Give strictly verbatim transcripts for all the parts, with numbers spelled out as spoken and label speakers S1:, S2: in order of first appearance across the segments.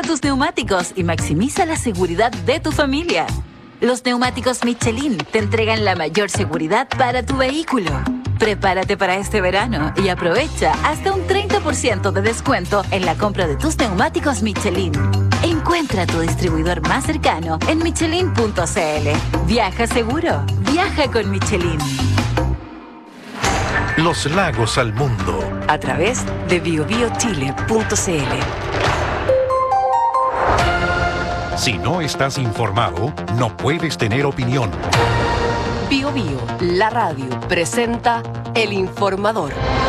S1: tus neumáticos y maximiza la seguridad de tu familia. Los neumáticos Michelin te entregan la mayor seguridad para tu vehículo. Prepárate para este verano y aprovecha hasta un treinta por ciento de descuento en la compra de tus neumáticos Michelin. Encuentra tu distribuidor más cercano en michelin punto c l. Viaja seguro, viaja con Michelin.
S2: Los lagos al mundo
S3: a través de bio bio chile punto c l.
S2: Si no estás informado, no puedes tener opinión.
S3: Bio Bio, la radio, presenta El Informador.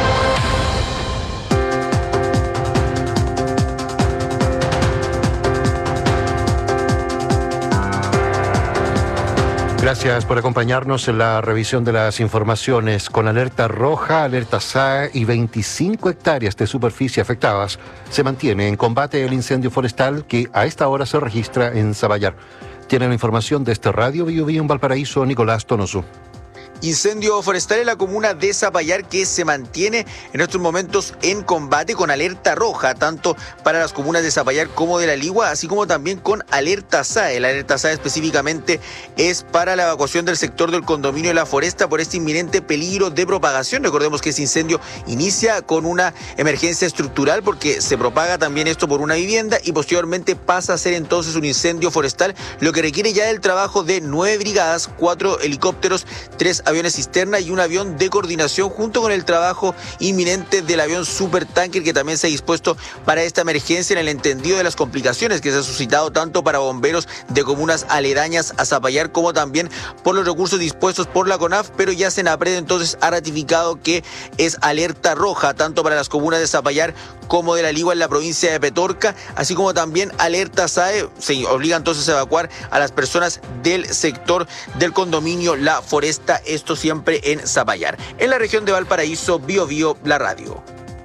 S4: Gracias por acompañarnos en la revisión de las informaciones. Con alerta roja, alerta S A E y veinticinco hectáreas de superficie afectadas, se mantiene en combate el incendio forestal que a esta hora se registra en Zapallar. Tiene la información de este Radio Bio Bio en Valparaíso, Nicolás Tonoso.
S5: Incendio forestal en la comuna de Zapallar que se mantiene en estos momentos en combate con alerta roja, tanto para las comunas de Zapallar como de La Ligua, así como también con alerta S A E. La alerta S A E específicamente es para la evacuación del sector del condominio de La Foresta por este inminente peligro de propagación. Recordemos que este incendio inicia con una emergencia estructural porque se propaga también esto por una vivienda y posteriormente pasa a ser entonces un incendio forestal, lo que requiere ya el trabajo de nueve brigadas, cuatro helicópteros, tres aviones cisterna y un avión de coordinación, junto con el trabajo inminente del avión supertanker que también se ha dispuesto para esta emergencia, en el entendido de las complicaciones que se ha suscitado tanto para bomberos de comunas aledañas a Zapallar como también por los recursos dispuestos por la CONAF, pero ya Senapred entonces ha ratificado que es alerta roja tanto para las comunas de Zapallar como de La Ligua en la provincia de Petorca, así como también alerta S A E. Se obliga entonces a evacuar a las personas del sector del condominio La Foresta, esto siempre en Zapallar. En la región de Valparaíso, Bio Bio, la radio.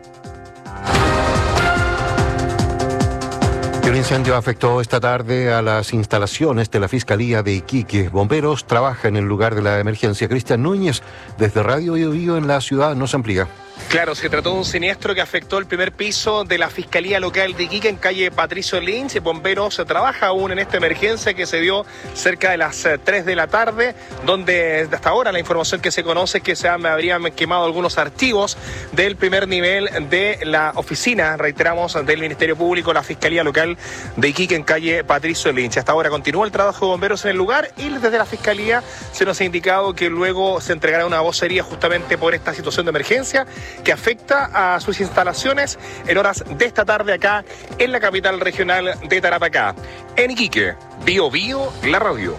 S4: El incendio afectó esta tarde a las instalaciones de la Fiscalía de Iquique. Bomberos trabajan en el lugar de la emergencia. Cristian Núñez, desde Radio Bio Bio en la ciudad, nos amplía.
S6: Claro, se trató de un siniestro que afectó el primer piso de la Fiscalía Local de Iquique en calle Patricio Lynch. Bomberos trabaja aún en esta emergencia que se dio cerca de las tres de la tarde, donde hasta ahora la información que se conoce es que se habrían quemado algunos archivos del primer nivel de la oficina, reiteramos, del Ministerio Público, la Fiscalía Local de Iquique en calle Patricio Lynch. Hasta ahora continúa el trabajo de bomberos en el lugar y desde la Fiscalía se nos ha indicado que luego se entregará una vocería justamente por esta situación de emergencia que afecta a sus instalaciones en horas de esta tarde acá en la capital regional de Tarapacá. En Iquique, Bio Bio, la radio.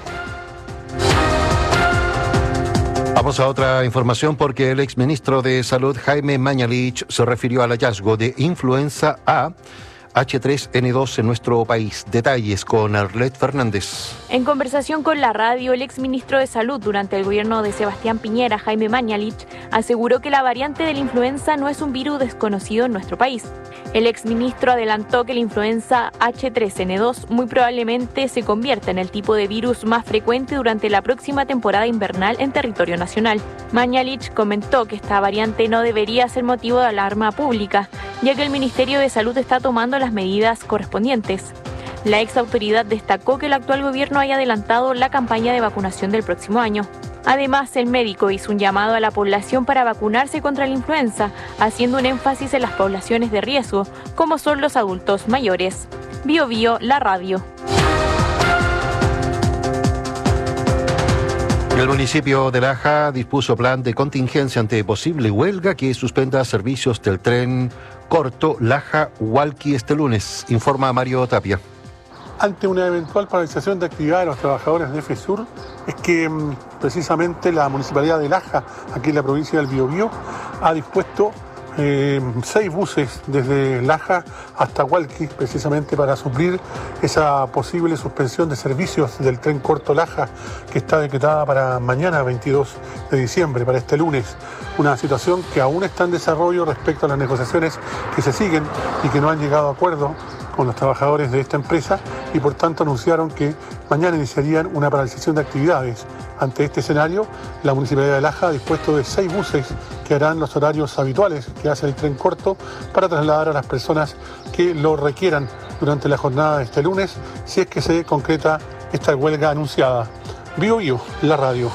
S4: Vamos a otra información porque el exministro de Salud, Jaime Mañalich, se refirió al hallazgo de influenza A H tres N dos en nuestro país. Detalles con Arlet Fernández.
S7: En conversación con la radio, el exministro de Salud durante el gobierno de Sebastián Piñera, Jaime Mañalich, aseguró que la variante de la influenza no es un virus desconocido en nuestro país. El exministro adelantó que la influenza H tres N dos muy probablemente se convierta en el tipo de virus más frecuente durante la próxima temporada invernal en territorio nacional. Mañalich comentó que esta variante no debería ser motivo de alarma pública, ya que el Ministerio de Salud está tomando las medidas correspondientes. La ex autoridad destacó que el actual gobierno haya adelantado la campaña de vacunación del próximo año. Además, el médico hizo un llamado a la población para vacunarse contra la influenza, haciendo un énfasis en las poblaciones de riesgo, como son los adultos mayores. Bio Bio, la radio.
S4: El municipio de Laja dispuso plan de contingencia ante posible huelga que suspenda servicios del tren corto Laja-Hualqui este lunes, informa Mario Tapia.
S8: Ante una eventual paralización de actividad de los trabajadores de FESUR, es que mmm, precisamente la Municipalidad de Laja, aquí en la provincia del Biobío, ha dispuesto eh, seis buses desde Laja hasta Hualqui, precisamente para suplir esa posible suspensión de servicios del tren corto Laja, que está decretada para mañana, veintidós de diciembre, para este lunes. Una situación que aún está en desarrollo respecto a las negociaciones que se siguen y que no han llegado a acuerdo con los trabajadores de esta empresa y por tanto anunciaron que mañana iniciarían una paralización de actividades. Ante este escenario, la Municipalidad de Laja ha dispuesto de seis buses que harán los horarios habituales que hace el tren corto para trasladar a las personas que lo requieran durante la jornada de este lunes, si es que se concreta esta huelga anunciada. Bio Bio, la radio.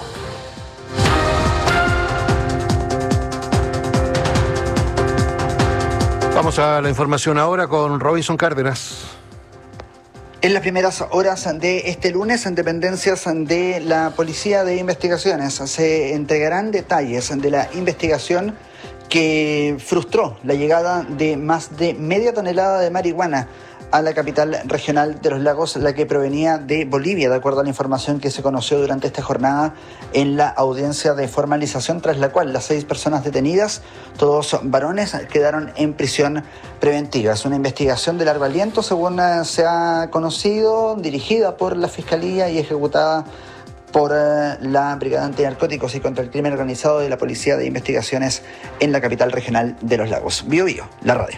S4: Vamos a la información ahora con Robinson Cárdenas.
S9: En las primeras horas de este lunes, en dependencias de la Policía de Investigaciones se entregarán detalles de la investigación que frustró la llegada de más de media tonelada de marihuana a la capital regional de Los Lagos, la que provenía de Bolivia, de acuerdo a la información que se conoció durante esta jornada en la audiencia de formalización, tras la cual las seis personas detenidas, todos varones, quedaron en prisión preventiva. Es una investigación de largo aliento, según se ha conocido, dirigida por la Fiscalía y ejecutada por eh, la Brigada Antinarcóticos y contra el Crimen Organizado de la Policía de Investigaciones en la capital regional de Los Lagos. Bio Bio, la radio.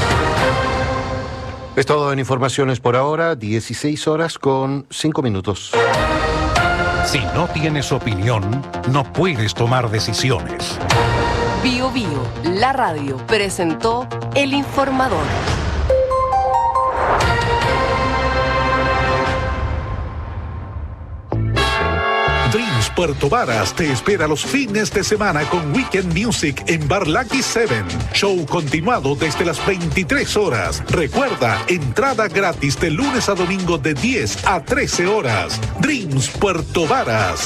S4: Es todo en informaciones por ahora, dieciséis horas con cinco minutos.
S2: Si no tienes opinión, no puedes tomar decisiones.
S3: Bio Bio, la radio, presentó El Informador.
S10: Dreams Puerto Varas te espera los fines de semana con Weekend Music en Bar Lucky Seven. Show continuado desde las veintitrés horas. Recuerda, entrada gratis de lunes a domingo de diez a trece horas. Dreams Puerto Varas.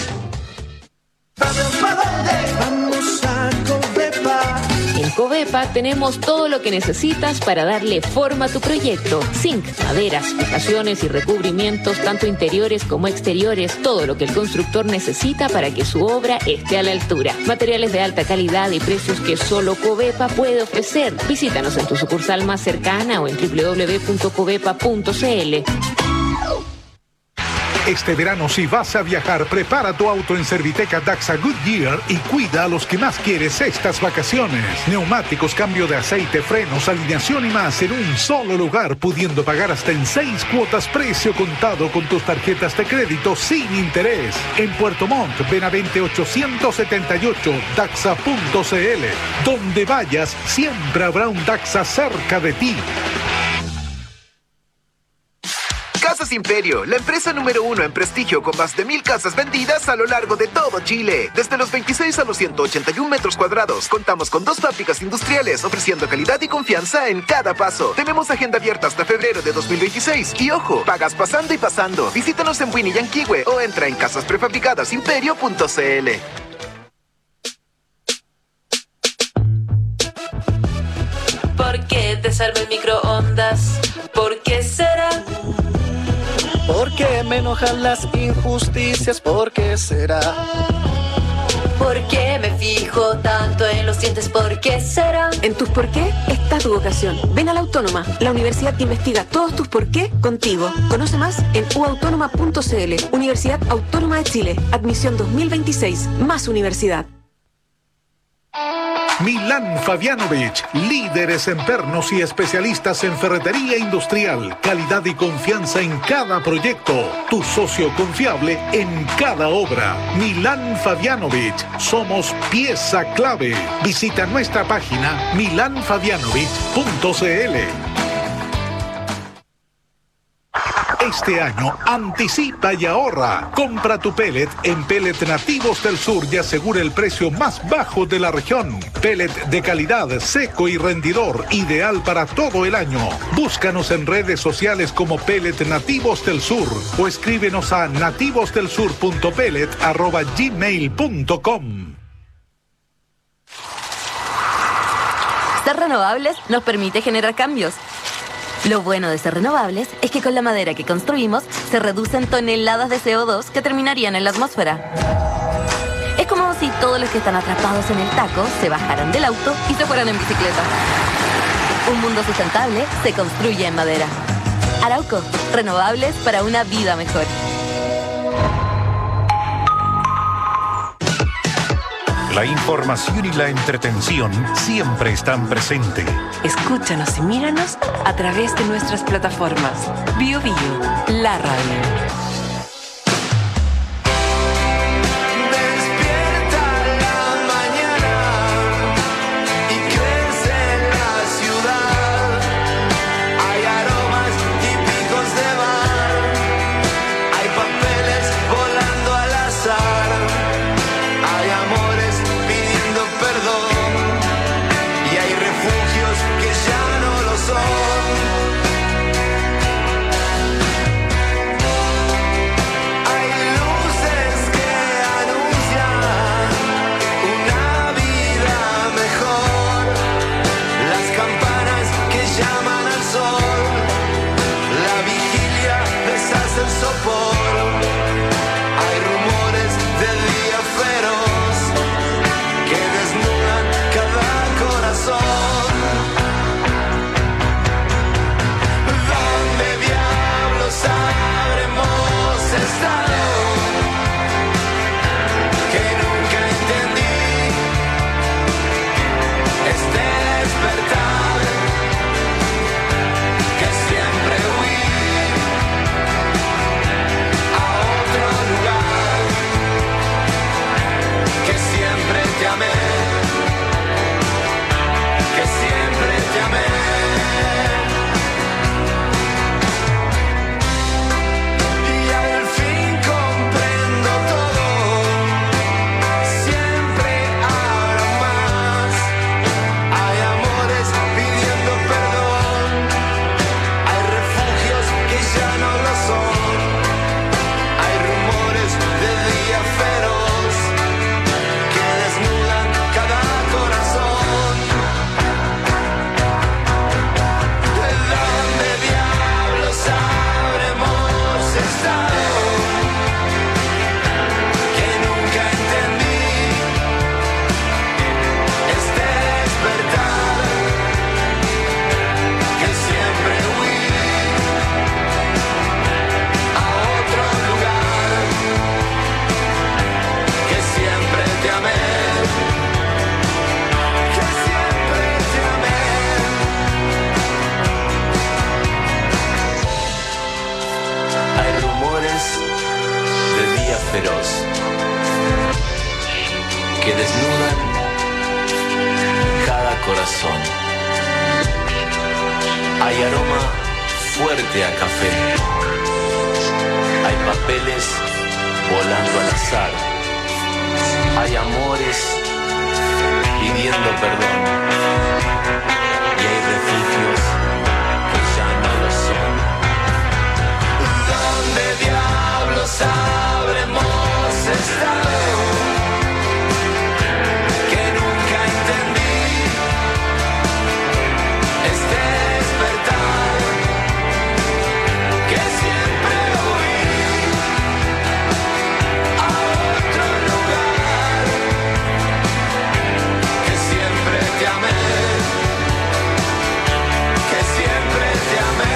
S11: Vamos a Covepa.
S12: En Covepa tenemos todo lo que necesitas para darle forma a tu proyecto. Zinc, maderas, fijaciones y recubrimientos, tanto interiores como exteriores, todo lo que el constructor necesita para que su obra esté a la altura. Materiales de alta calidad y precios que solo Covepa puede ofrecer. Visítanos en tu sucursal más cercana o en doble u doble u doble u punto covepa punto c l.
S10: Este verano, si vas a viajar, prepara tu auto en Serviteca Daxa Goodyear y cuida a los que más quieres estas vacaciones. Neumáticos, cambio de aceite, frenos, alineación y más en un solo lugar, pudiendo pagar hasta en seis cuotas precio contado con tus tarjetas de crédito sin interés. En Puerto Montt, Benavente ochocientos setenta y ocho, daxa punto c l. Donde vayas, siempre habrá un Daxa cerca de ti.
S13: Casas Imperio, la empresa número uno en prestigio con más de mil casas vendidas a lo largo de todo Chile. Desde los veintiséis a los ciento ochenta y uno metros cuadrados, contamos con dos fábricas industriales ofreciendo calidad y confianza en cada paso. Tenemos agenda abierta hasta febrero de dos mil veintiséis y ojo, pagas pasando y pasando. Visítanos en Winnie Yanquihue o entra en casas prefabricadas imperio punto c l.
S14: ¿Por qué te salva el microondas? ¿Por qué será?
S11: ¿Por qué me enojan las injusticias? ¿Por qué será?
S14: ¿Por qué me fijo tanto en los dientes? ¿Por qué será?
S3: En tus por qué está tu vocación. Ven a la Autónoma, la universidad que investiga todos tus por qué contigo. Conoce más en u autónoma punto c l. Universidad Autónoma de Chile. Admisión dos mil veintiséis. Más universidad.
S10: Milán Fabianovich, líderes en pernos y especialistas en ferretería industrial, calidad y confianza en cada proyecto, tu socio confiable en cada obra. Milán Fabianovich, somos pieza clave. Visita nuestra página milán fabianovich punto c l. Este año, anticipa y ahorra. Compra tu pellet en Pellet Nativos del Sur y asegura el precio más bajo de la región. Pellet de calidad, seco y rendidor, ideal para todo el año. Búscanos en redes sociales como Pellet Nativos del Sur o escríbenos a nativosdelsur punto pellet arroba gmail punto com.
S15: Ser renovables nos permite generar cambios. Lo bueno de ser renovables es que con la madera que construimos se reducen toneladas de C O dos que terminarían en la atmósfera. Es como si todos los que están atrapados en el taco se bajaran del auto y se fueran en bicicleta. Un mundo sustentable se construye en madera. Arauco, renovables para una vida mejor.
S2: La información y la entretención siempre están presentes.
S3: Escúchanos y míranos a través de nuestras plataformas. Bio Bio, la radio.
S11: Aromas
S16: feroz, que desnudan cada corazón. Hay aroma fuerte a café, hay papeles volando al azar, hay amores pidiendo perdón y hay refugios que ya no lo son. ¿Dónde diablos habremos estado? Que nunca entendí este despertar que siempre huí a otro lugar, que siempre te amé, que siempre te amé.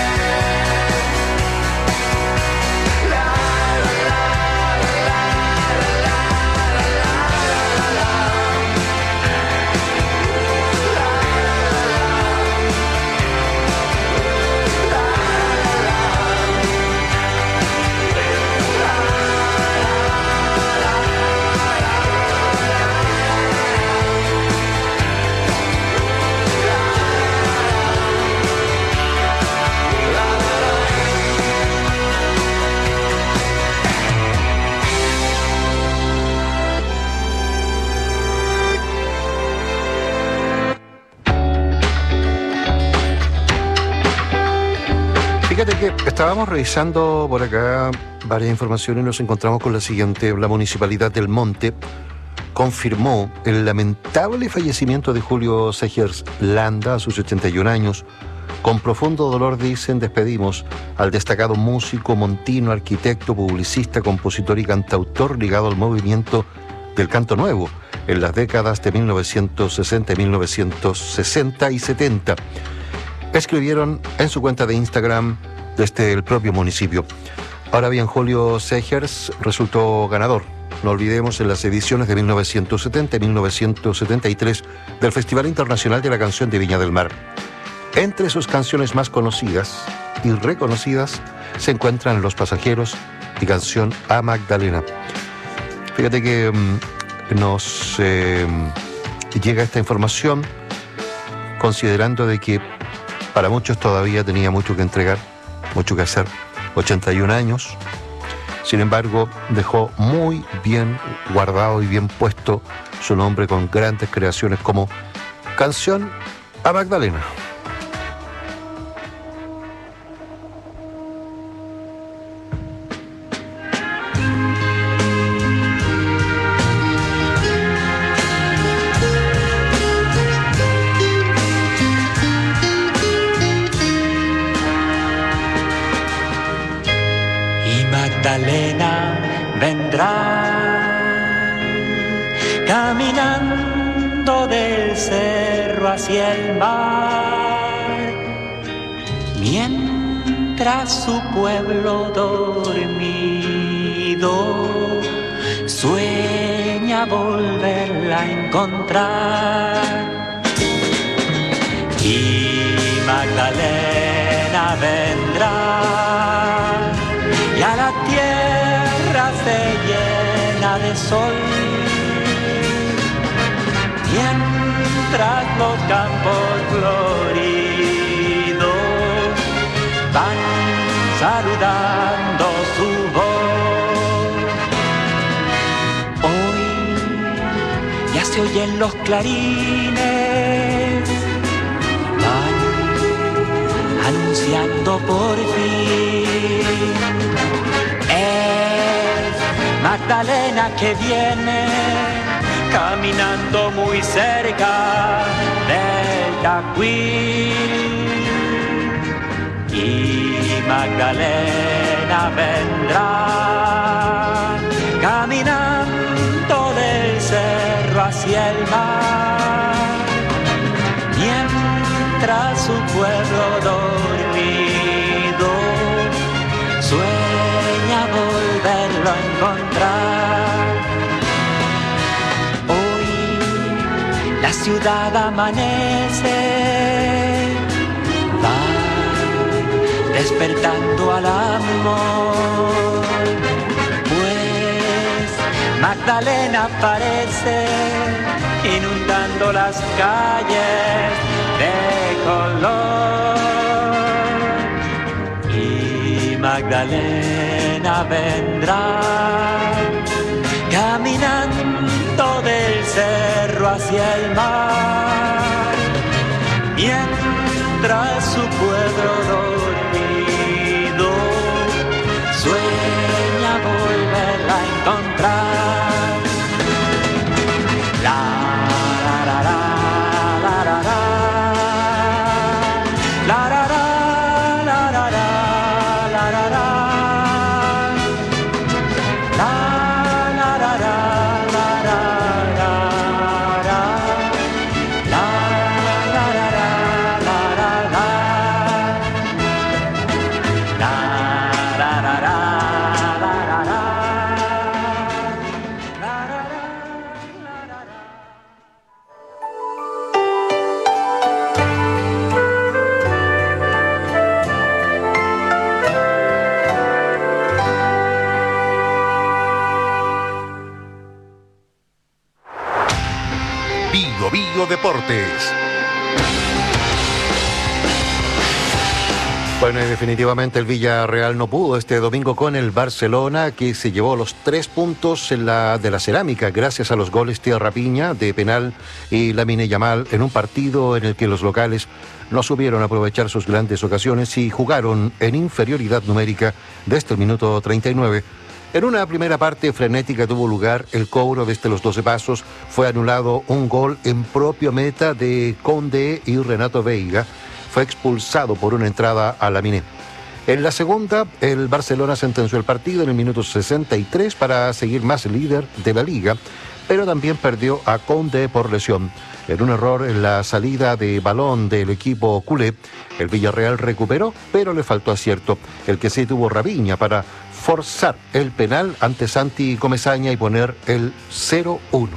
S4: Fíjate que estábamos revisando por acá varias informaciones y nos encontramos con la siguiente. La Municipalidad del Monte confirmó el lamentable fallecimiento de Julio Segers Landa a sus ochenta y un años. Con profundo dolor, dicen, despedimos al destacado músico montino, arquitecto, publicista, compositor y cantautor ligado al movimiento del canto nuevo en las décadas de mil novecientos sesenta y mil novecientos sesenta y setenta. Escribieron en su cuenta de Instagram desde el propio municipio. Ahora bien, Julio Segers resultó ganador, no olvidemos, en las ediciones de mil novecientos setenta y mil novecientos setenta y tres del Festival Internacional de la Canción de Viña del Mar. Entre sus canciones más conocidas y reconocidas se encuentran Los Pasajeros y Canción a Magdalena. Fíjate que mmm, nos eh, llega esta información considerando de que para muchos todavía tenía mucho que entregar, mucho que hacer, ochenta y un años. Sin embargo, dejó muy bien guardado y bien puesto su nombre con grandes creaciones como Canción a Magdalena.
S17: Magdalena vendrá caminando del cerro hacia el mar, mientras su pueblo dormido sueña volverla a encontrar. Y Magdalena vendrá y a la tierra se llena de sol, mientras los campos floridos van saludando su voz. Hoy ya se oyen los clarines, van anunciando por fin. Es Magdalena que viene caminando muy cerca del Tacuil. Y Magdalena vendrá caminando del cerro hacia el mar, mientras su pueblo dormido sueña volverlo a encontrar. Hoy la ciudad amanece, va despertando al amor, pues Magdalena aparece inundando las calles de color. Y Magdalena vendrá caminando del cerro hacia el mar, mientras su pueblo dormido sueña volverla a encontrar.
S2: Deportes.
S4: Bueno, y definitivamente el Villarreal no pudo este domingo con el Barcelona, que se llevó los tres puntos en la, de la cerámica gracias a los goles de Rapiña de penal y Lamine Yamal en un partido en el que los locales no supieron aprovechar sus grandes ocasiones y jugaron en inferioridad numérica desde el minuto treinta y nueve. En una primera parte frenética tuvo lugar el cobro desde los doce pasos. Fue anulado un gol en propio meta de Conde y Renato Veiga fue expulsado por una entrada a Lamine. En la segunda, el Barcelona sentenció el partido en el minuto sesenta y tres para seguir más líder de la liga, pero también perdió a Conde por lesión. En un error en la salida de balón del equipo culé, el Villarreal recuperó, pero le faltó acierto. El que sí tuvo Rapiña para forzar el penal ante Santi Comesaña y poner el cero uno.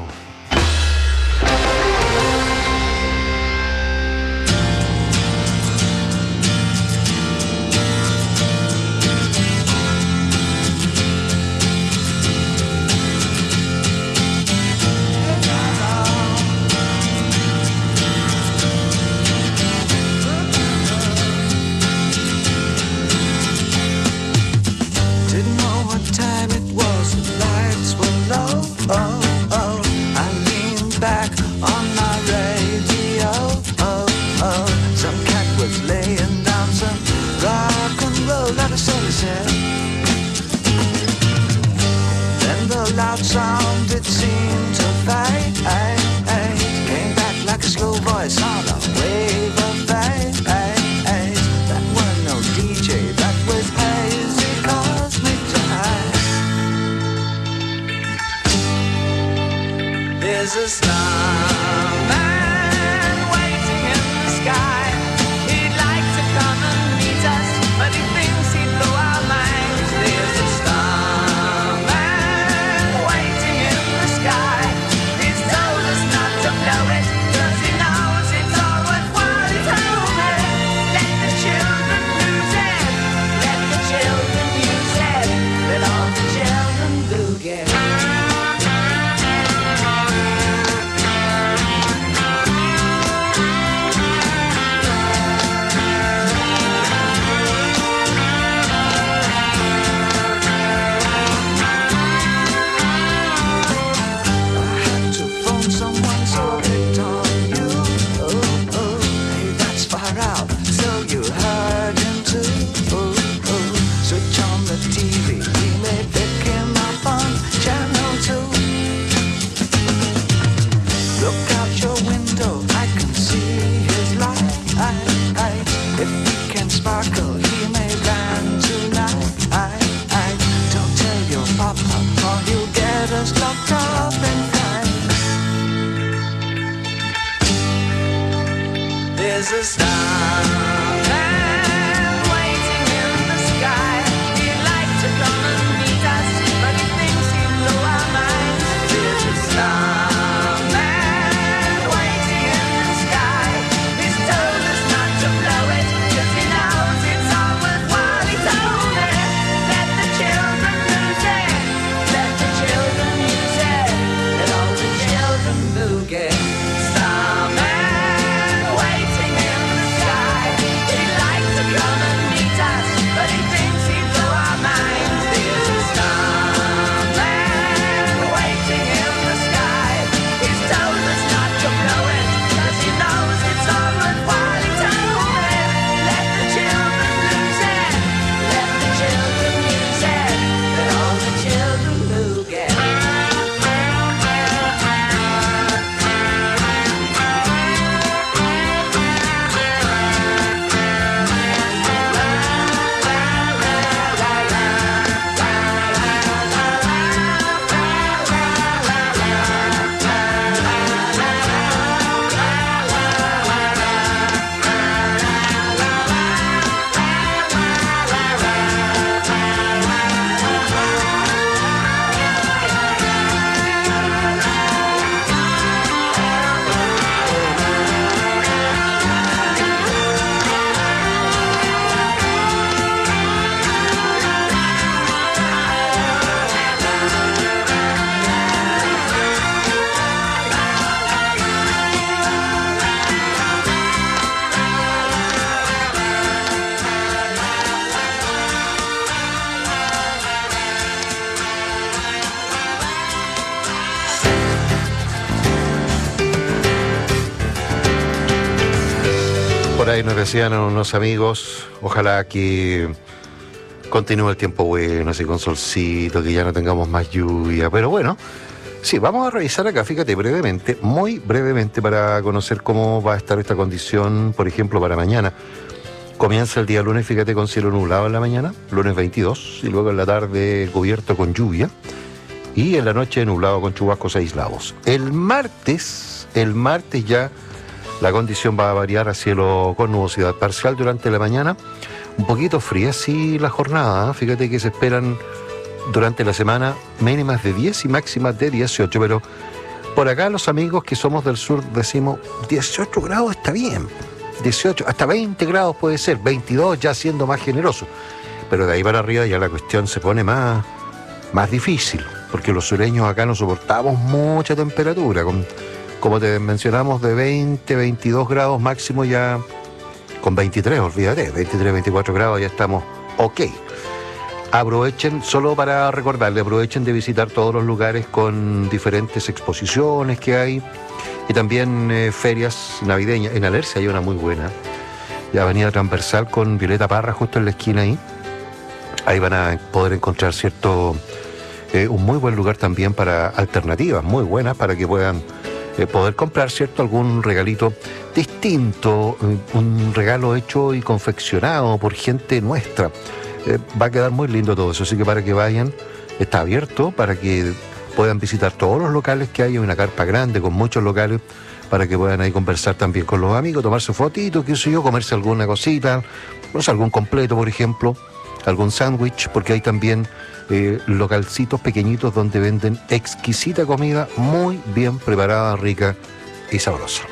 S4: Por ahí nos decían unos amigos, ojalá que continúe el tiempo bueno, así con solcito, que ya no tengamos más lluvia. Pero bueno, sí, vamos a revisar acá, fíjate, brevemente, muy brevemente, para conocer cómo va a estar esta condición, por ejemplo, para mañana. Comienza el día lunes, fíjate, con cielo nublado en la mañana, lunes veintidós, y luego en la tarde cubierto con lluvia, y en la noche nublado con chubascos aislados. El martes, el martes ya la condición va a variar a cielo con nubosidad parcial durante la mañana, un poquito fría sí la jornada, ¿eh? Fíjate que se esperan durante la semana mínimas de diez y máximas de dieciocho, pero por acá los amigos que somos del sur decimos dieciocho grados está bien, dieciocho, hasta veinte grados puede ser, veintidós ya siendo más generoso, pero de ahí para arriba ya la cuestión se pone más, más difícil, porque los sureños acá no soportamos mucha temperatura, con, como te mencionamos, de veinte, veintidós grados máximo, ya con veintitrés, olvídate, veintitrés, veinticuatro grados ya estamos ok. Aprovechen, solo para recordarle, aprovechen de visitar todos los lugares con diferentes exposiciones que hay y también eh, ferias navideñas. En Alerce hay una muy buena, la avenida transversal con Violeta Parra justo en la esquina ahí. Ahí van a poder encontrar cierto, eh, un muy buen lugar también para alternativas muy buenas para que puedan eh, poder comprar cierto algún regalito distinto, eh, un regalo hecho y confeccionado por gente nuestra. Eh, va a quedar muy lindo todo eso, así que para que vayan, está abierto para que puedan visitar todos los locales que hay, una carpa grande con muchos locales para que puedan ahí conversar también con los amigos, tomarse fotitos, qué sé yo, comerse alguna cosita, no sé, algún completo por ejemplo, algún sándwich, porque hay también eh, localcitos pequeñitos donde venden exquisita comida muy bien preparada, rica y sabrosa.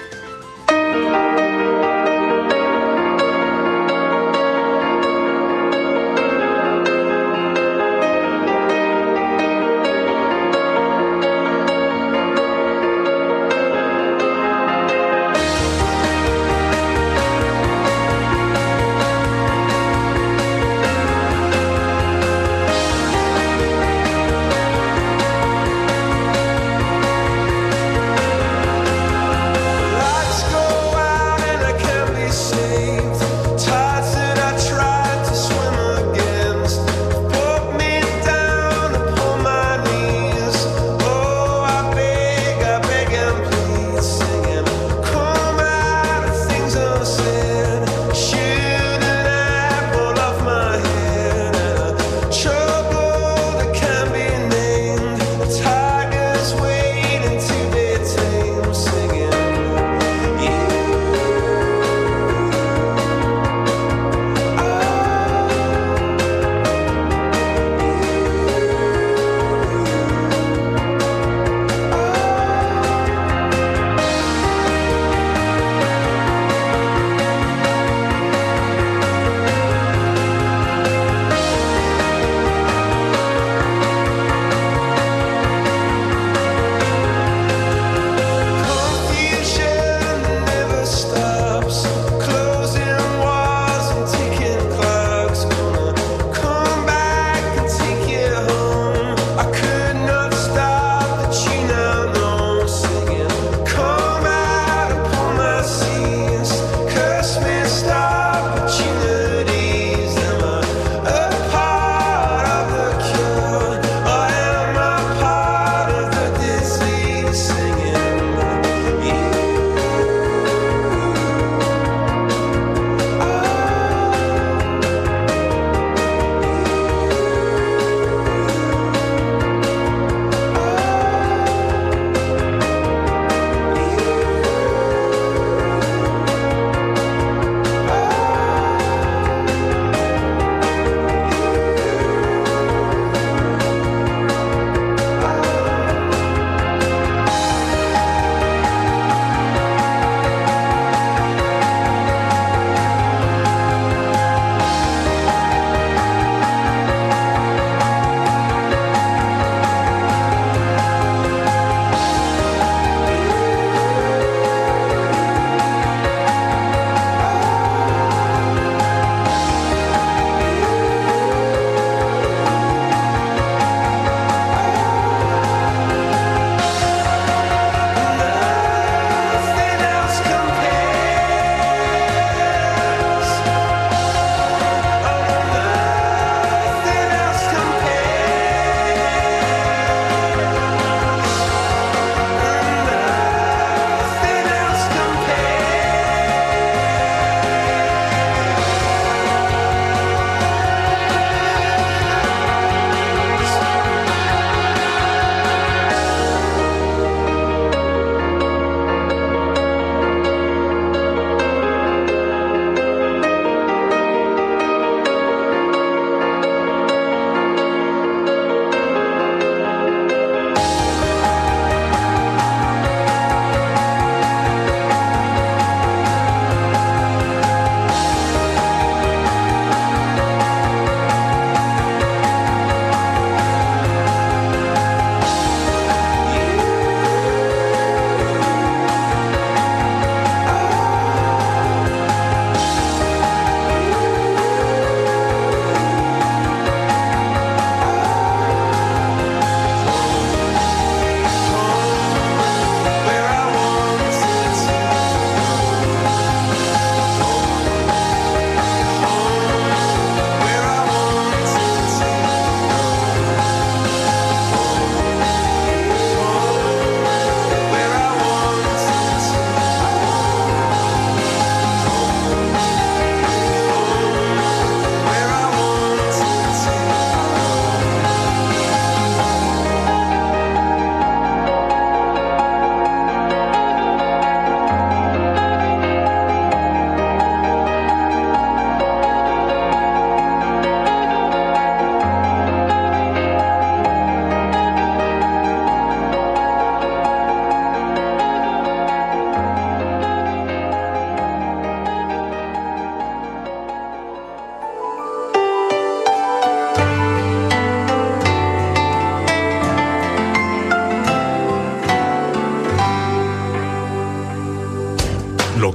S16: La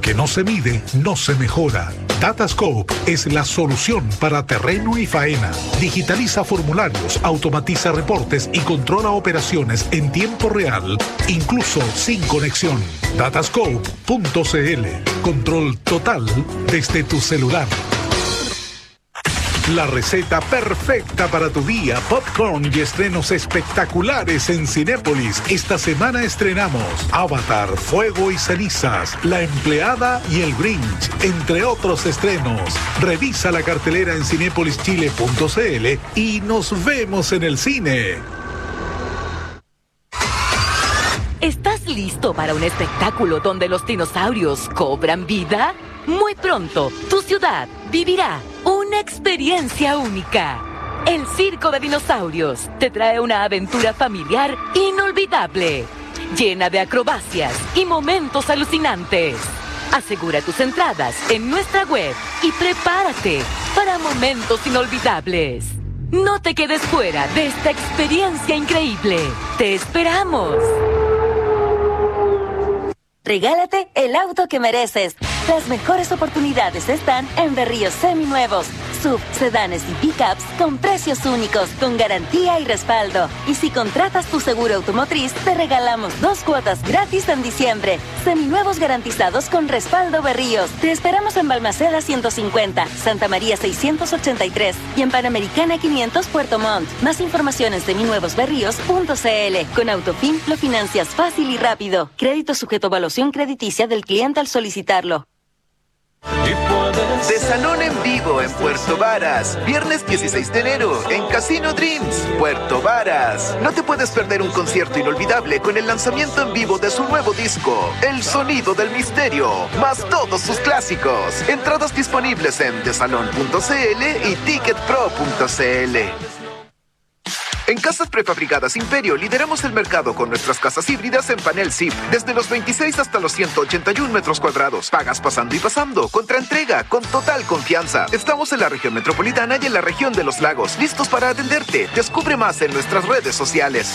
S10: que no se mide, no se mejora. Datascope es la solución para terreno y faena. Digitaliza formularios, automatiza reportes y controla operaciones en tiempo real, incluso sin conexión. Datascope punto c l. Control total desde tu celular. La receta perfecta para tu día, popcorn y estrenos espectaculares en Cinépolis. Esta semana estrenamos Avatar, Fuego y Cenizas, La Empleada y El Grinch, entre otros estrenos. Revisa la cartelera en cinépolis chile punto c l y nos vemos en el cine.
S18: ¿Estás listo para un espectáculo donde los dinosaurios cobran vida? Muy pronto, tu ciudad vivirá una experiencia única. El Circo de Dinosaurios te trae una aventura familiar inolvidable, llena de acrobacias y momentos alucinantes. Asegura tus entradas en nuestra web y prepárate para momentos inolvidables. No te quedes fuera de esta experiencia increíble. ¡Te esperamos!
S15: Regálate el auto que mereces. Las mejores oportunidades están en Berríos Seminuevos. S U V, sedanes y pickups con precios únicos, con garantía y respaldo. Y si contratas tu seguro automotriz, te regalamos dos cuotas gratis en diciembre. Seminuevos garantizados con respaldo Berríos. Te esperamos en Balmaceda ciento cincuenta, Santa María seiscientos ochenta y tres y en Panamericana quinientos Puerto Montt. Más información en seminuevos berríos punto c l. Con Autofin lo financias fácil y rápido. Crédito sujeto a evaluación crediticia del cliente al solicitarlo.
S13: De Salón en Vivo en Puerto Varas, viernes dieciséis de enero en Casino Dreams, Puerto Varas. No te puedes perder un concierto inolvidable con el lanzamiento en vivo de su nuevo disco, El Sonido del Misterio, más todos sus clásicos. Entradas disponibles en desalon punto c l y ticketpro punto c l. En Casas Prefabricadas Imperio lideramos el mercado con nuestras casas híbridas en panel S I P, desde los veintiséis hasta los ciento ochenta y uno metros cuadrados. Pagas pasando y pasando, contra entrega, con total confianza. Estamos en la región metropolitana y en la región de los lagos, listos para atenderte. Descubre más en nuestras redes sociales.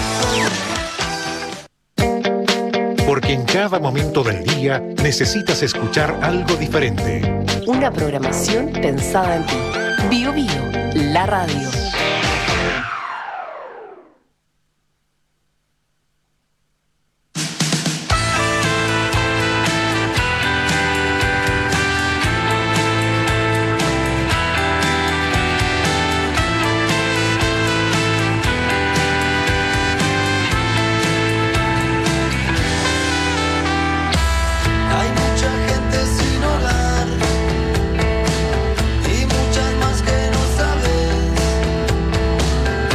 S2: Porque en cada momento del día necesitas escuchar algo diferente.
S18: Una programación pensada en ti. Bio Bio, la radio.
S16: Hay mucha gente sin hogar y muchas más que no sabes.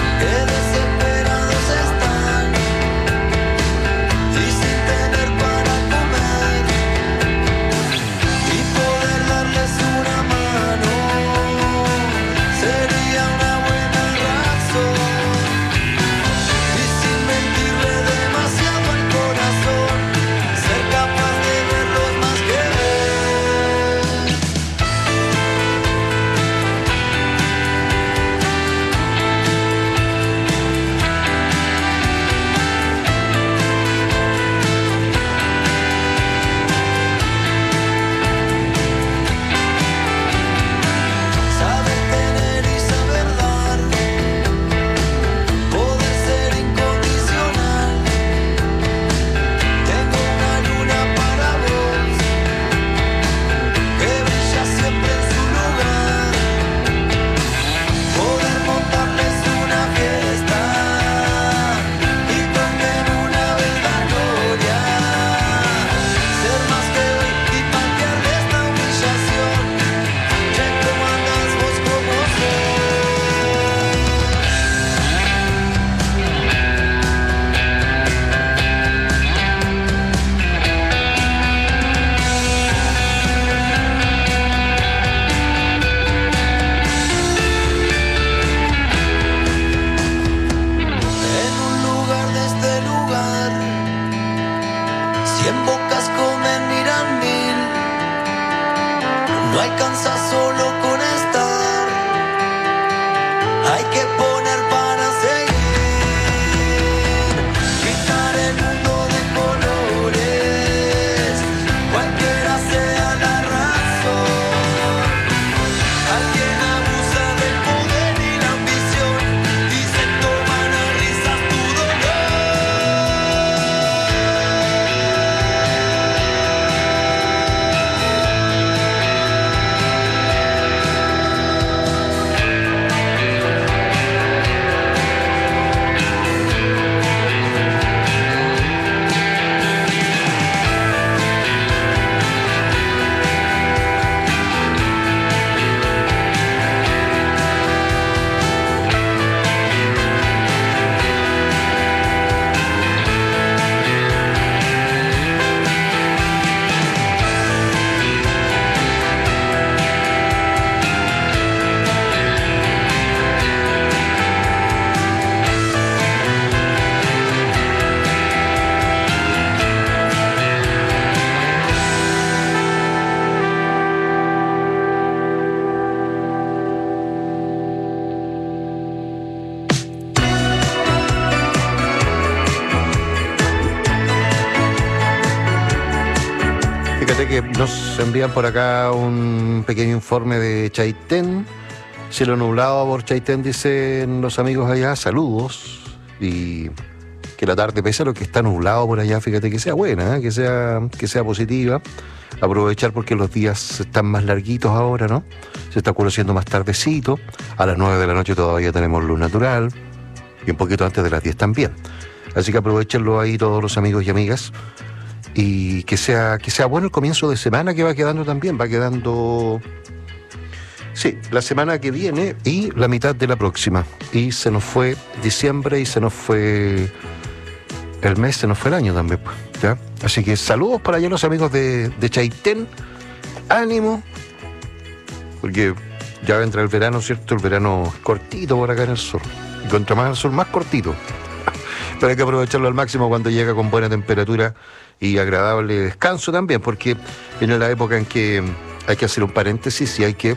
S4: Fíjate que nos envían por acá un pequeño informe de Chaitén. Cielo nublado por Chaitén, dicen los amigos allá. Saludos. Y que la tarde, pese a lo que está nublado por allá, fíjate que sea buena, ¿eh? que sea, que sea positiva. Aprovechar porque los días están más larguitos ahora, ¿no? Se está oscureciendo más tardecito. A las nueve de la noche todavía tenemos luz natural. Y un poquito antes de las diez también. Así que aprovechenlo ahí todos los amigos y amigas. Y que sea, que sea bueno el comienzo de semana que va quedando también. Va quedando... Sí, la semana que viene y la mitad de la próxima. Y se nos fue diciembre y se nos fue el mes, se nos fue el año también, pues, ¿ya? Así que saludos para allá los amigos de, de Chaitén. Ánimo. Porque ya va a entrar el verano, ¿cierto? El verano cortito por acá en el sur. Y contra más el sur, más cortito. Pero hay que aprovecharlo al máximo cuando llega con buena temperatura y agradable descanso también, porque viene la época en que hay que hacer un paréntesis y hay que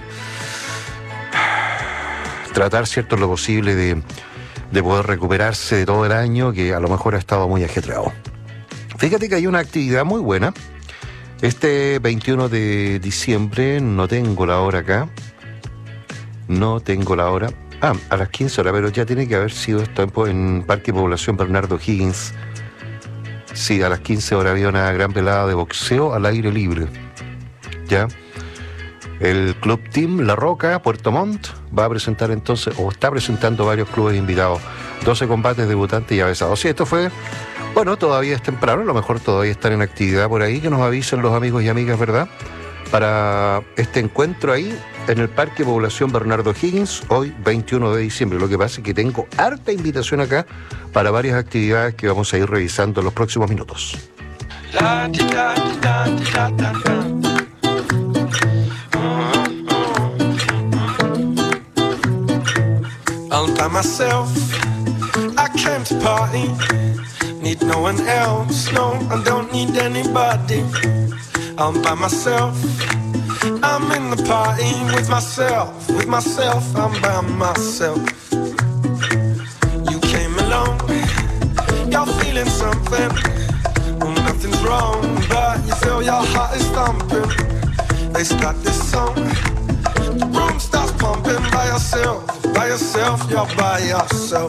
S4: tratar, ¿cierto?, lo posible de, de poder recuperarse de todo el año, que a lo mejor ha estado muy ajetreado. Fíjate que hay una actividad muy buena. Este veintiuno de diciembre, no tengo la hora acá, no tengo la hora, ah, a las quince horas, pero ya tiene que haber sido esto en Parque Población Bernardo Higgins. Sí, a las quince horas había una gran velada de boxeo al aire libre, ¿ya? El Club Team La Roca, Puerto Montt, va a presentar entonces, o está presentando varios clubes invitados, doce combates debutantes y avesados. Sí, esto fue, bueno, todavía es temprano, a lo mejor todavía están en actividad por ahí, que nos avisen los amigos y amigas, ¿verdad? Para este encuentro ahí, en el Parque Población Bernardo Higgins, hoy veintiuno de diciembre. Lo que pasa es que tengo harta invitación acá para varias actividades que vamos a ir revisando en los próximos minutos.
S16: All by myself, I came to party. Need no one else, no, I don't need anybody. All by myself, I'm in the party with myself, with myself, I'm by myself. You came along, you're feeling something. Well, nothing's wrong, but you feel your heart is thumping. They start this song, the room starts pumping. By yourself, by yourself, you're by yourself.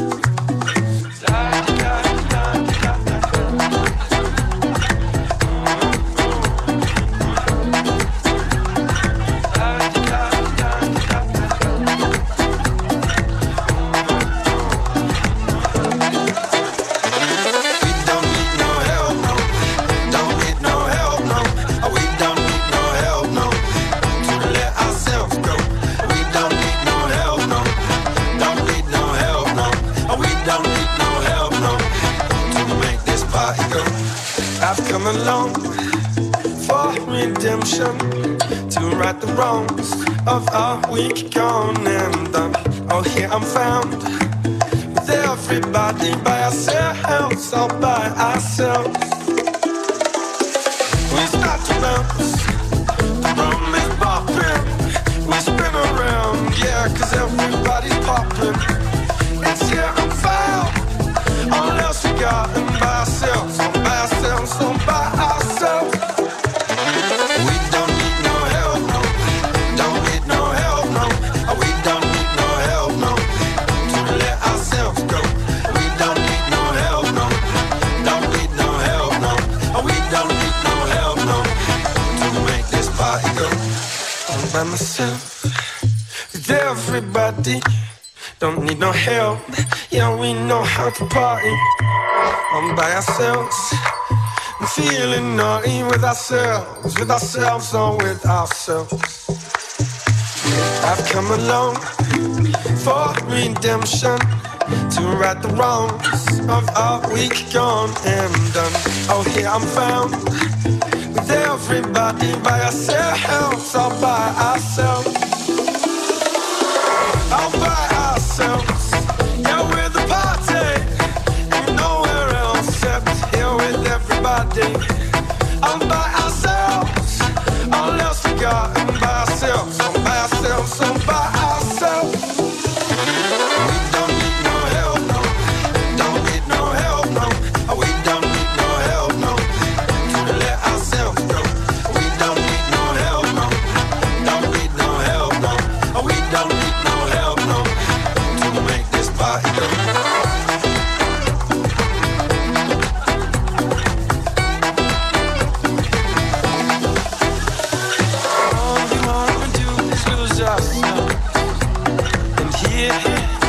S16: Come along for redemption, to right the wrongs of our week gone and done. Oh, here I'm found with everybody by ourselves, all by ourselves. We start to bounce, the room is popping. We spin around, yeah, cause everybody's popping. It's here I'm found, all else we got, and by ourselves, all by ourselves, all by ourselves. We don't need no help, no. Don't need no help, no. We don't need no help, no. To let ourselves go. We don't need no help, no. Don't need no help, no. We don't need no help, no. To make this party go. I'm by myself with everybody. Don't need no help. Yeah, we know how to party. I'm by ourselves, I'm feeling naughty with ourselves, with ourselves, or with ourselves. I've come along for redemption, to right the wrongs of our week gone and done. Oh, here I'm found with everybody by ourselves, all by ourselves, all by ourselves. Yeah, we're the party. All by ourselves, all else we got, and by ourselves, all by ourselves, all by ourselves. We don't need no help, no. Don't need no help, no. We don't need no help, no. To let ourselves go.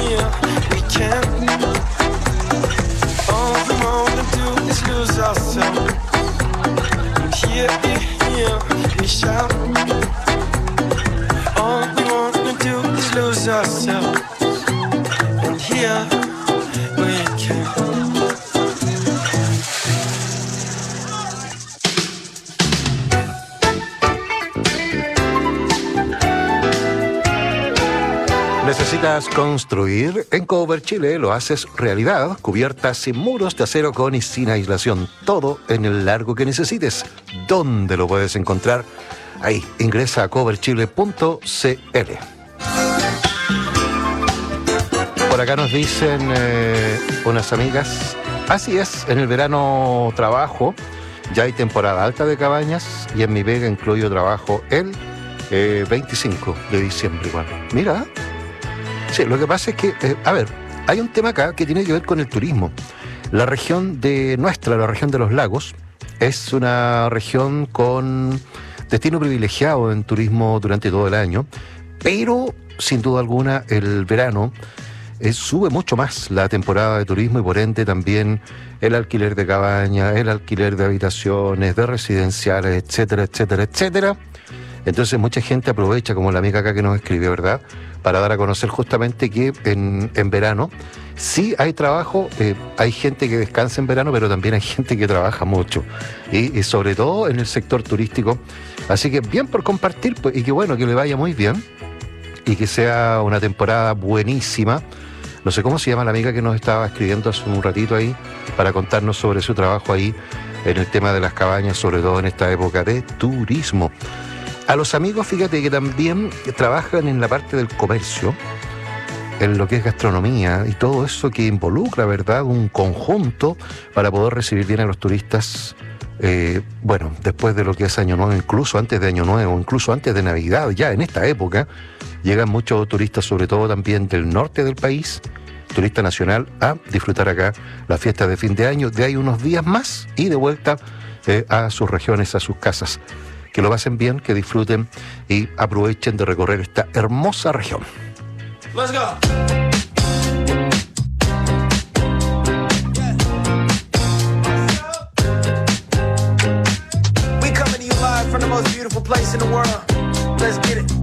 S16: yeah, we can. All we wanna do is lose ourselves. Here, here, we shout. All we wanna do is lose ourselves. And here we can.
S4: ¿Necesitas construir? En Cover Chile lo haces realidad. Cubiertas sin muros de acero con y sin aislación. Todo en el largo que necesites. ¿Dónde lo puedes encontrar? Ahí, ingresa a cover chile punto c l. Por acá nos dicen eh, unas amigas, así es, en el verano trabajo, ya hay temporada alta de cabañas y en mi pega incluyo trabajo el eh, veinticinco de diciembre igual. Mira, sí, lo que pasa es que, eh, a ver, hay un tema acá que tiene que ver con el turismo. La región de nuestra, la región de los lagos, es una región con destino privilegiado en turismo durante todo el año, pero sin duda alguna el verano eh, sube mucho más la temporada de turismo y por ende también el alquiler de cabañas, el alquiler de habitaciones, de residenciales, etcétera, etcétera, etcétera. Entonces mucha gente aprovecha, como la amiga acá que nos escribió, ¿verdad?, para dar a conocer justamente que en, en verano sí hay trabajo, eh, hay gente que descansa en verano, pero también hay gente que trabaja mucho, y, y sobre todo en el sector turístico. Así que bien por compartir, pues, y que bueno, que le vaya muy bien, y que sea una temporada buenísima. No sé cómo se llama la amiga que nos estaba escribiendo hace un ratito ahí, para contarnos sobre su trabajo ahí, en el tema de las cabañas, sobre todo en esta época de turismo. A los amigos, fíjate que también trabajan en la parte del comercio, en lo que es gastronomía y todo eso que involucra, ¿verdad?, un conjunto para poder recibir bien a los turistas, eh, bueno, después de lo que es Año Nuevo, incluso antes de Año Nuevo, incluso antes de Navidad, ya en esta época, llegan muchos turistas, sobre todo también del norte del país, turista nacional, a disfrutar acá la fiesta de fin de año, de ahí unos días más y de vuelta eh, a sus regiones, a sus casas. Que lo pasen bien, que disfruten y aprovechen de recorrer esta hermosa región.
S16: Let's go. We coming to you live from the most beautiful place in the world. Let's get it.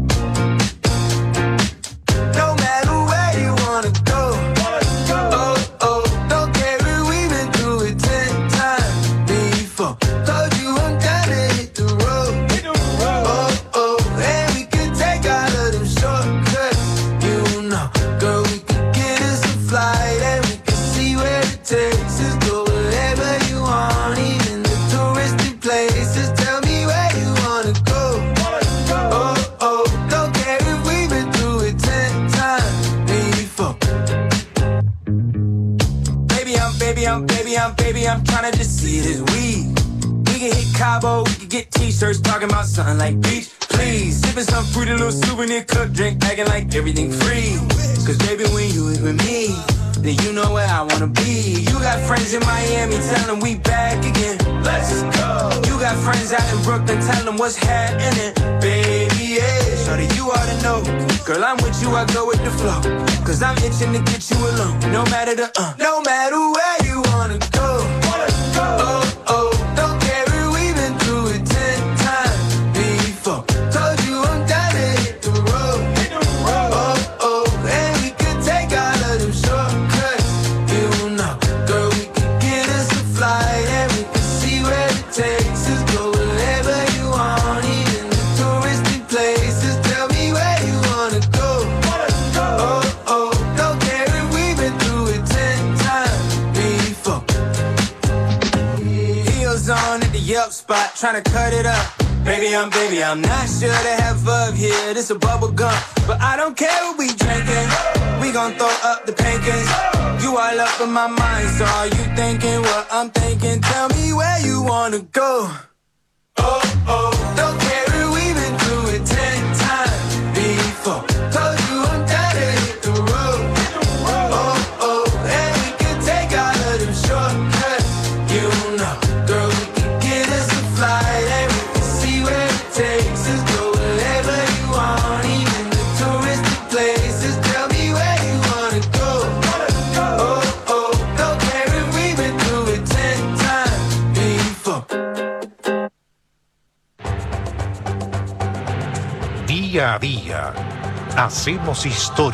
S16: No matter where you wanna go. Oh, oh, don't care if we've been through it ten times before. Told you I'm down to hit the road. Baby, I'm, baby, I'm tryna just see it as we. We can hit Cabo, we can get t-shirts talking about something like beach, please. Sipping some fruity little souvenir cup drink, acting like everything free. Cause baby, when you is with me, then you know where I wanna be. You got friends in Miami, tell them we back again. Let's go. You got friends out in Brooklyn, tell them what's happening. Baby, yeah, shorty, you ought to know. Girl, I'm with you, I go with the flow. Cause I'm itching to get you alone. No matter the, uh, no matter where you wanna go. Oh, oh, don't care if we've been through it ten times before. Told you I'm down to hit the road. Oh, oh, and we can take all of them shortcuts. You know, girl, we can get us a flight and we can see where it takes us. Go wherever you want, even the touristy places. Tell me where you wanna go. Oh, oh, don't care if we've been through it ten times before. Heels on at the Yelp spot, tryna cut it up. Baby, I'm baby, I'm not sure to have up here. This a bubble gum, but I don't care what we drinking. We gon' throw up the pancakes. You all up in my mind, so are you thinking what I'm thinking? Tell me where you wanna go. Oh, oh, don't care if we've been through it ten times before. Told you I'm down to hit the road. Oh, oh, and we can take all of them shortcuts. You know, girl, we can get us a flight and we can see where it takes us. Go wherever you want, even the touristy places. Tell me where you wanna go.
S2: Día a día hacemos historia.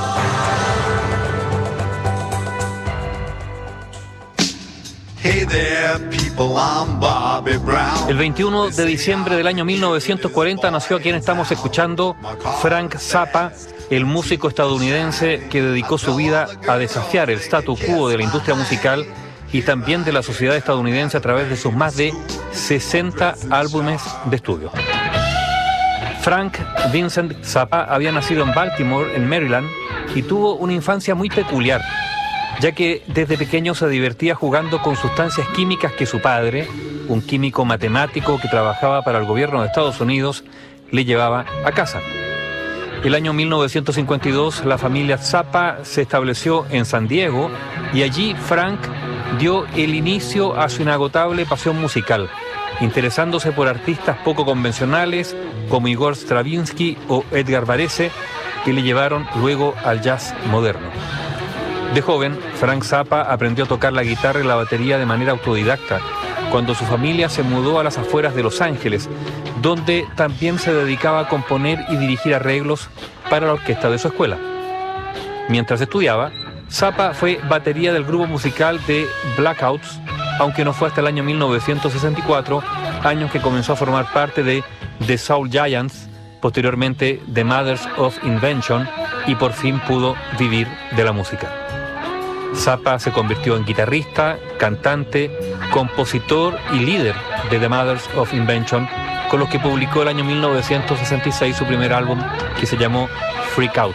S19: El veintiuno de diciembre del año mil novecientos cuarenta nació a quien estamos escuchando, Frank Zappa, el músico estadounidense que dedicó su vida a desafiar el statu quo de la industria musical y también de la sociedad estadounidense a través de sus más de sesenta álbumes de estudio. Frank Vincent Zappa había nacido en Baltimore, en Maryland, y tuvo una infancia muy peculiar, ya que desde pequeño se divertía jugando con sustancias químicas que su padre, un químico matemático que trabajaba para el gobierno de Estados Unidos, le llevaba a casa. El año mil novecientos cincuenta y dos, la familia Zappa se estableció en San Diego y allí Frank dio el inicio a su inagotable pasión musical, interesándose por artistas poco convencionales como Igor Stravinsky o Edgar Varese, que le llevaron luego al jazz moderno. De joven, Frank Zappa aprendió a tocar la guitarra y la batería de manera autodidacta, cuando su familia se mudó a las afueras de Los Ángeles, donde también se dedicaba a componer y dirigir arreglos para la orquesta de su escuela. Mientras estudiaba, Zappa fue batería del grupo musical de Blackouts, aunque no fue hasta el año mil novecientos sesenta y cuatro, año que comenzó a formar parte de The Soul Giants, posteriormente The Mothers of Invention, y por fin pudo vivir de la música. Zappa se convirtió en guitarrista, cantante, compositor y líder de The Mothers of Invention, con los que publicó el año mil novecientos sesenta y seis su primer álbum, que se llamó Freak Out.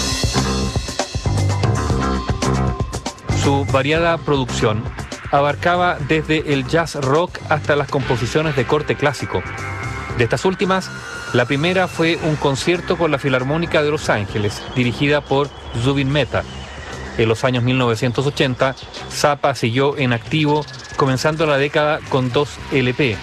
S19: Su variada producción abarcaba desde el jazz rock hasta las composiciones de corte clásico. De estas últimas, la primera fue un concierto con la Filarmónica de Los Ángeles, dirigida por Zubin Mehta. En los años mil novecientos ochenta, Zappa siguió en activo, comenzando la década con dos L P.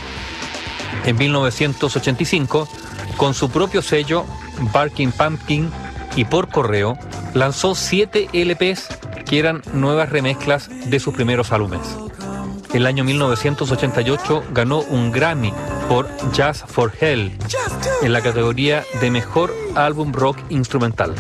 S19: En mil novecientos ochenta y cinco, con su propio sello, Barking Pumpkin, y por correo, lanzó siete L Ps que eran nuevas remezclas de sus primeros álbumes. El año mil novecientos ochenta y ocho ganó un Grammy por Jazz for Hell en la categoría de Mejor Álbum Rock Instrumental.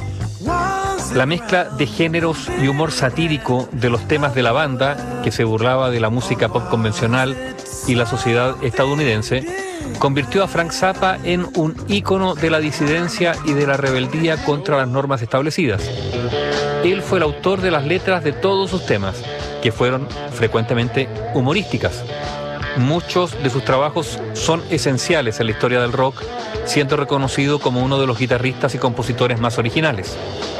S19: La mezcla de géneros y humor satírico de los temas de la banda, que se burlaba de la música pop convencional y la sociedad estadounidense, convirtió a Frank Zappa en un ícono de la disidencia y de la rebeldía contra las normas establecidas. Él fue el autor de las letras de todos sus temas, que fueron frecuentemente humorísticas. Muchos de sus trabajos son esenciales en la historia del rock, siendo reconocido como uno de los guitarristas y compositores más originales.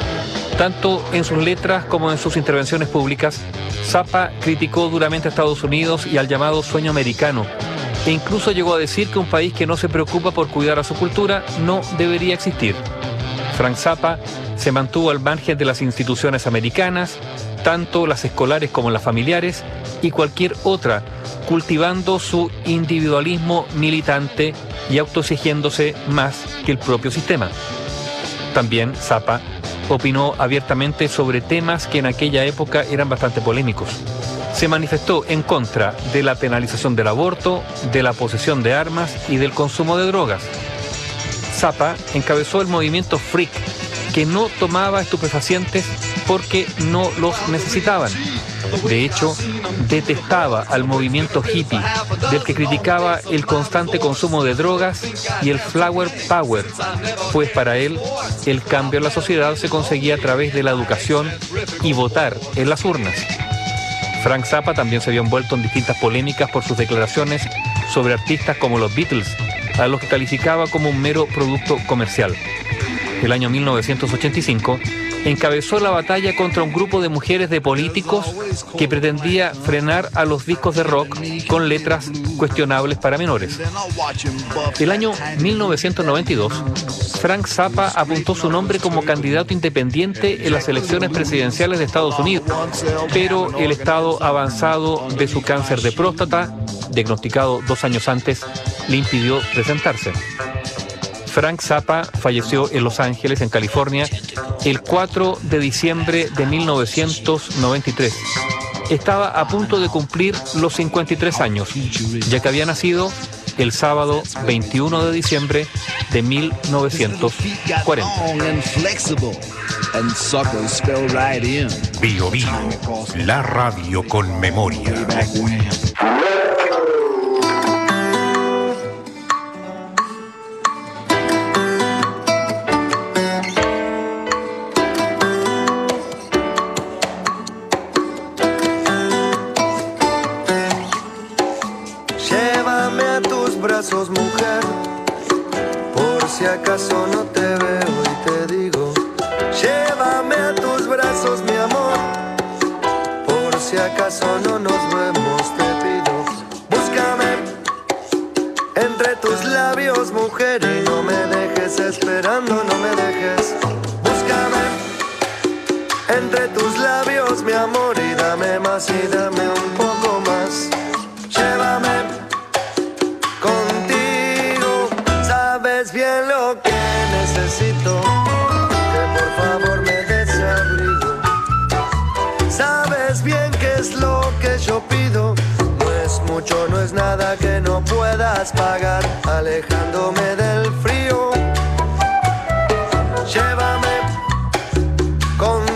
S19: Tanto en sus letras como en sus intervenciones públicas, Zappa criticó duramente a Estados Unidos y al llamado sueño americano, e incluso llegó a decir que un país que no se preocupa por cuidar a su cultura no debería existir. Frank Zappa se mantuvo al margen de las instituciones americanas, tanto las escolares como las familiares, y cualquier otra, cultivando su individualismo militante y autoexigiéndose más que el propio sistema. También Zappa opinó abiertamente sobre temas que en aquella época eran bastante polémicos. Se manifestó en contra de la penalización del aborto, de la posesión de armas y del consumo de drogas. Zappa encabezó el movimiento Freak, que no tomaba estupefacientes porque no los necesitaban. De hecho, detestaba al movimiento hippie, del que criticaba el constante consumo de drogas y el flower power, pues para él el cambio en la sociedad se conseguía a través de la educación y votar en las urnas. Frank Zappa también se vio envuelto en distintas polémicas por sus declaraciones sobre artistas como los Beatles, a los que calificaba como un mero producto comercial. El año mil novecientos ochenta y cinco encabezó la batalla contra un grupo de mujeres de políticos que pretendía frenar a los discos de rock con letras cuestionables para menores. El año mil novecientos noventa y dos, Frank Zappa apuntó su nombre como candidato independiente en las elecciones presidenciales de Estados Unidos, pero el estado avanzado de su cáncer de próstata, diagnosticado dos años antes, le impidió presentarse. Frank Zappa falleció en Los Ángeles, en California, el cuatro de diciembre de mil novecientos noventa y tres. Estaba a punto de cumplir los cincuenta y tres años, ya que había nacido el sábado veintiuno de diciembre de mil novecientos cuarenta.
S2: Bio Bio, la radio con memoria.
S16: Llévame a tus brazos, mujer, por si acaso no te veo y te digo. Llévame a tus brazos, mi amor, por si acaso no nos vemos, te pido. Búscame entre tus labios, mujer, y no me dejes esperando, no me dejes. Búscame entre tus labios, mi amor, y dame más y dame un poco más. Llévame contigo, sabes bien lo que necesito, que por favor me des abrigo. Sabes bien qué es lo que yo pido, no es mucho, no es nada que no puedas pagar, alejándome del frío. Llévame contigo.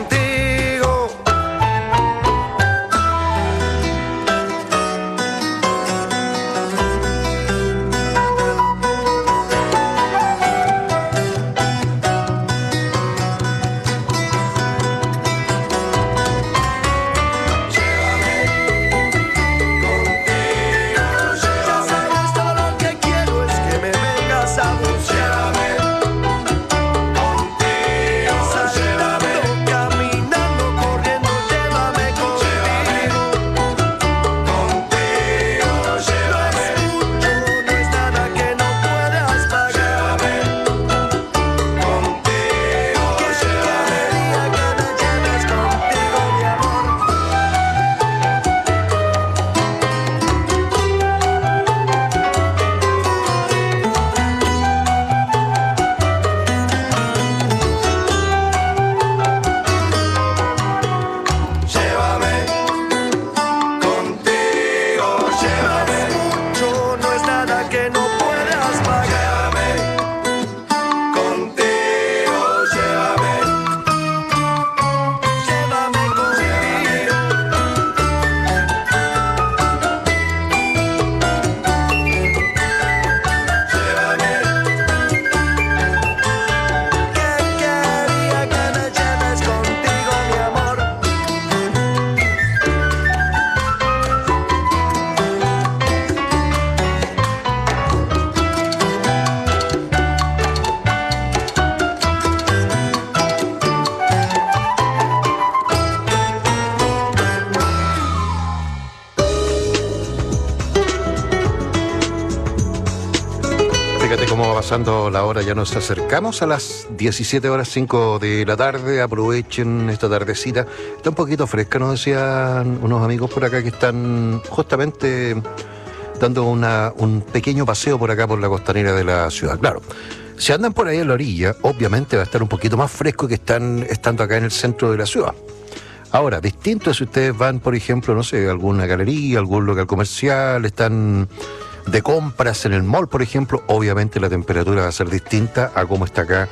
S4: Pasando la hora, ya nos acercamos a las diecisiete horas cinco de la tarde. Aprovechen esta tardecita. Está un poquito fresca, nos decían unos amigos por acá que están justamente dando una, un pequeño paseo por acá por la costanera de la ciudad. Claro, si andan por ahí en la orilla, obviamente va a estar un poquito más fresco que están estando acá en el centro de la ciudad. Ahora, distinto es si ustedes van, por ejemplo, no sé, a alguna galería, algún local comercial, están de compras en el mall, por ejemplo, obviamente la temperatura va a ser distinta a como está acá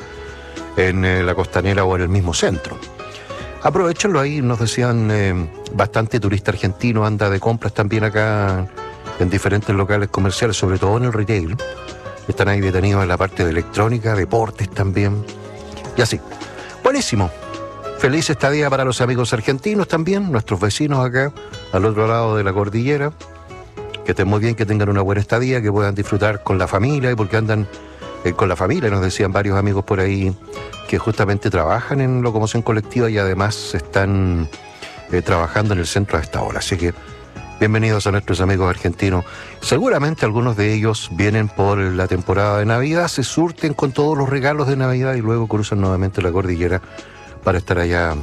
S4: en eh, la costanera o en el mismo centro. Aprovechenlo ahí, nos decían, eh, bastante turista argentino anda de compras también acá en diferentes locales comerciales, sobre todo en el retail. Están ahí detenidos en la parte de electrónica, deportes también, y así. Buenísimo. Feliz estadía para los amigos argentinos también, nuestros vecinos acá, al otro lado de la cordillera. Que estén muy bien, que tengan una buena estadía, que puedan disfrutar con la familia, y porque andan eh, con la familia, nos decían varios amigos por ahí que justamente trabajan en locomoción colectiva y además están eh, trabajando en el centro a esta hora. Así que bienvenidos a nuestros amigos argentinos. Seguramente algunos de ellos vienen por la temporada de Navidad, se surten con todos los regalos de Navidad y luego cruzan nuevamente la cordillera para estar allá.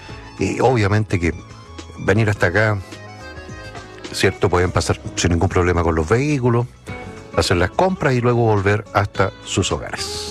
S4: Y obviamente que venir hasta acá, ¿cierto? Pueden pasar sin ningún problema con los vehículos, hacer las compras y luego volver hasta sus hogares.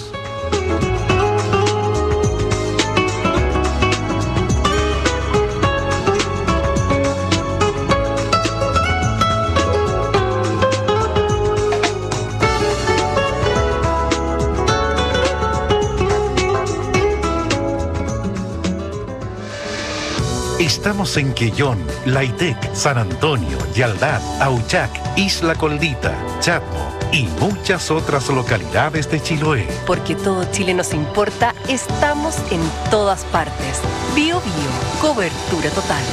S2: Estamos en Quellón, Laitec, San Antonio, Yaldán, Auchac, Isla Coldita, Chatmo y muchas otras localidades de Chiloé.
S20: Porque todo Chile nos importa, estamos en todas partes. Bio Bio, cobertura total.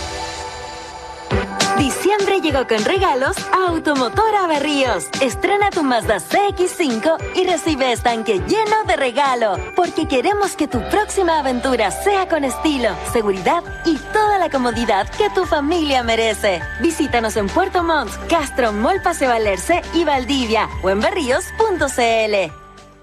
S21: Diciembre llegó con regalos a Automotora Berríos. Estrena tu Mazda C X cinco y recibe estanque lleno de regalo. Porque queremos que tu próxima aventura sea con estilo, seguridad y toda la comodidad que tu familia merece. Visítanos en Puerto Montt, Castro, Mall Paseo Valerce y Valdivia o en berríos punto c l.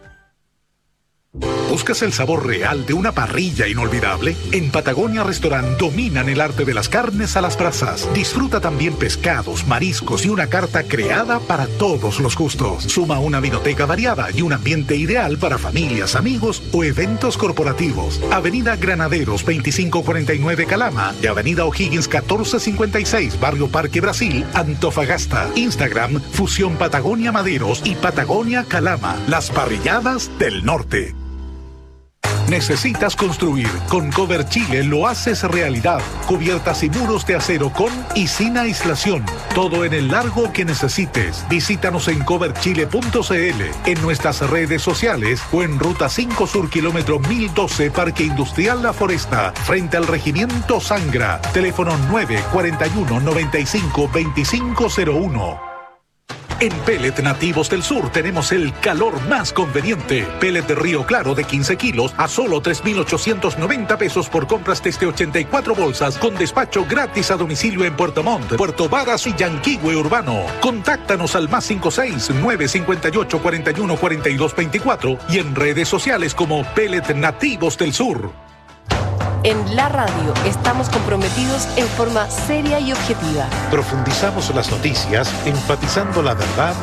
S10: ¿Buscas el sabor real de una parrilla inolvidable? En Patagonia Restaurant dominan el arte de las carnes a las brasas. Disfruta también pescados, mariscos y una carta creada para todos los gustos. Suma una vinoteca variada y un ambiente ideal para familias, amigos o eventos corporativos. Avenida Granaderos veinticinco cuarenta y nueve Calama y Avenida O'Higgins catorce cincuenta y seis Barrio Parque Brasil, Antofagasta. Instagram Fusión Patagonia Maderos y Patagonia Calama. Las parrilladas del norte. ¿Necesitas construir? Con Cover Chile lo haces realidad. Cubiertas y muros de acero con y sin aislación. Todo en el largo que necesites. Visítanos en cover chile punto c l, en nuestras redes sociales o en Ruta cinco Sur, kilómetro mil doce, Parque Industrial La Foresta, frente al Regimiento Sangra. Teléfono nueve cuatro uno, noventa y cinco, veinticinco cero uno. En Pellet Nativos del Sur tenemos el calor más conveniente. Pellet de Río Claro de quince kilos a solo tres mil ochocientos noventa pesos por compras desde ochenta y cuatro bolsas, con despacho gratis a domicilio en Puerto Montt, Puerto Varas y Yanquihue Urbano. Contáctanos al más cinco seis, nueve cinco ocho, cuarenta y uno, cuarenta y dos veinticuatro y en redes sociales como Pellet Nativos del Sur.
S20: En la radio estamos comprometidos en forma seria y objetiva.
S2: Profundizamos las noticias, enfatizando la verdad